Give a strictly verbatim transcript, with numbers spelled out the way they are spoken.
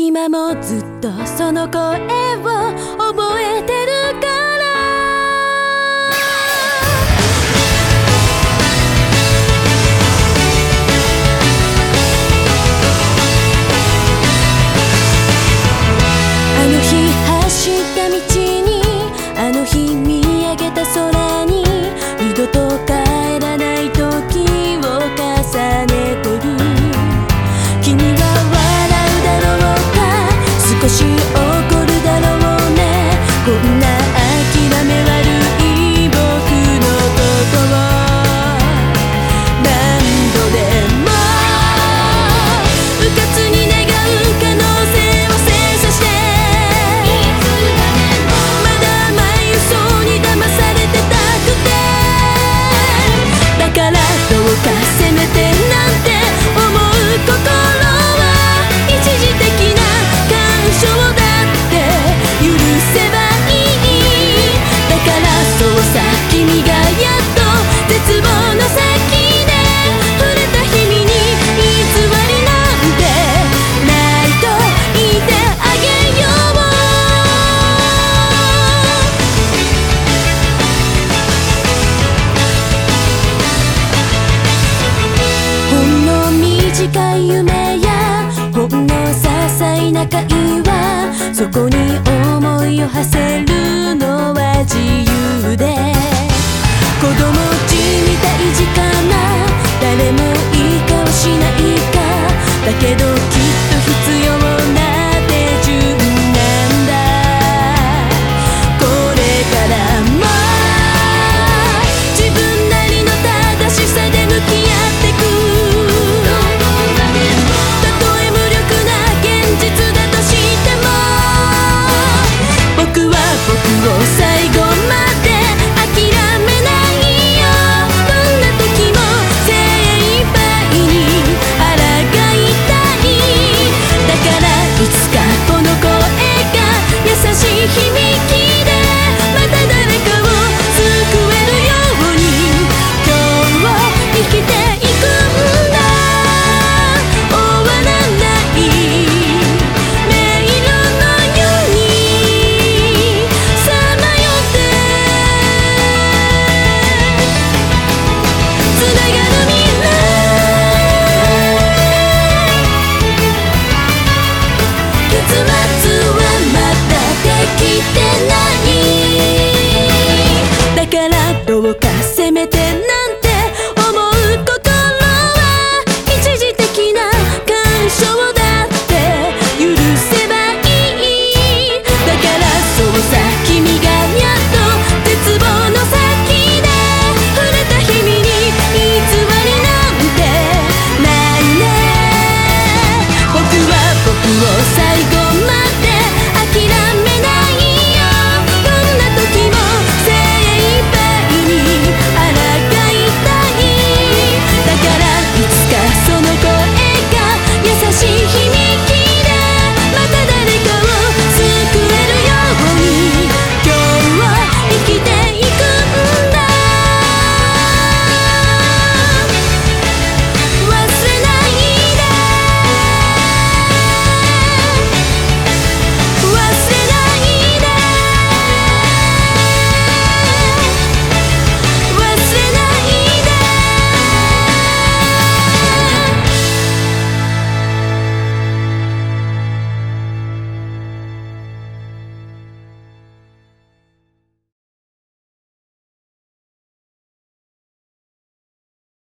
今もずっとその声を覚えてるからあの日走った道にあの日見上げた空に二度と帰らない時を重ねてる君は笑うだろうか少し怒るだろうねこんな諦め悪い僕のことを何度でもうかつに願う可能性を精査してまだ前嘘に騙されてたくてだからどうかせめてなんて思う心は一時的な感傷だって許せばいいだからそうさ君がやっと絶望の先で触れた日々に偽りなんてないと言ってあげようほんの短い夢やほんの些細な会話そこに思いを馳せるのは自由で子供ちみたい時間な誰もいい顔しないかだけどきっと必要な手順なんだこれからも自分なりの正しさで向き合ってくたとえ無力な現実だとしても僕は僕を最後まで諦めないよどんな時も精一杯に抗いたいだからいつかこの声が優しい響きでまた誰かを救えるように今日を生きていくんだ終わらない迷路のようにさまよってつながる未来結末はまだできてないだからどうかせめてな